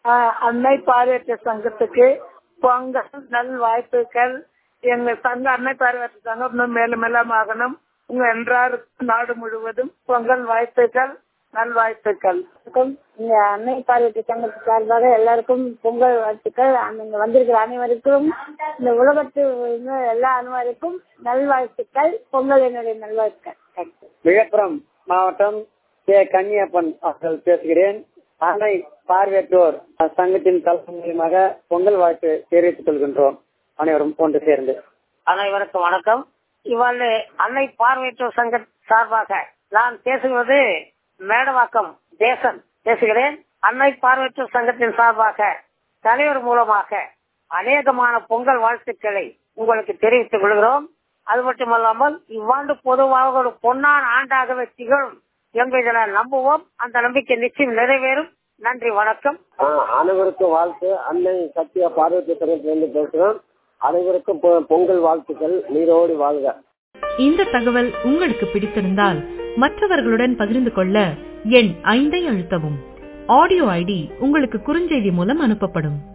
அன்னை பார்வையற்ற சங்கத்துக்கு பொங்கல் நல் வாழ்த்துக்கள். எங்க சங்க அன்னை பார்வையற்ற சங்கம் இன்னும் மேலும் மேலும் ஆகணும். உங்க என்றார் நாடு முழுவதும் பொங்கல் வாழ்த்துக்கள், நல்வாழ்த்துக்கள். இந்த அன்னை பார்வையற்ற சங்கத்து சார்பாக எல்லாருக்கும் பொங்கல் வாழ்த்துக்கள். இங்க வந்திருக்கிற அனைவருக்கும், இந்த உலகத்து எல்லா அனைவருக்கும் நல்வாழ்த்துக்கள். பொங்கல் என்னுடைய நல்வாழ்த்துக்கள். விழுப்புரம் மாவட்டம் கே. கன்னியப்பன் அவர்கள் பேசுகிறேன். அன்னை பார்வையற்றோர் சங்கத்தின் தலைமை மூலமாக பொங்கல் வாழ்த்து தெரிவித்துக் கொள்கின்றோம். அனைவரும் ஒன்று சேர்ந்து. அனைவருக்கும் வணக்கம். இவ்வாறு அன்னை பார்வையற்றோர் சங்க சார்பாக நான் பேசுவது மேடவாக்கம் தேசன் பேசுகிறேன். அன்னை பார்வையற்றோர் சங்கத்தின் சார்பாக தலைவர் மூலமாக அநேகமான பொங்கல் வாழ்த்துக்களை உங்களுக்கு தெரிவித்துக் கொள்கிறோம். அது மட்டுமல்லாமல் இவ்வாண்டு பொதுவாக ஒரு பொன்னான ஆண்டாகவே திகழும் என்பதை நம்புவோம். அந்த நம்பிக்கை நிச்சயம் நிறைவேறும். நன்றி, வணக்கம். அனைவருக்கும் வாழ்த்து. அன்னை சத்யா பார்வையற்ற சங்கத்திலிருந்து பேசுகிறோம். அனைவருக்கும் பொங்கல் வாழ்த்துக்கள். நீரோடி வாழ்க. இந்த தகவல் உங்களுக்கு பிடித்திருந்தால் மற்றவர்களுடன் பகிர்ந்து கொள்ள எண் 5 அழுத்தவும். ஆடியோ ஐடி உங்களுக்கு குறுஞ்செய்தி மூலம் அனுப்பப்படும்.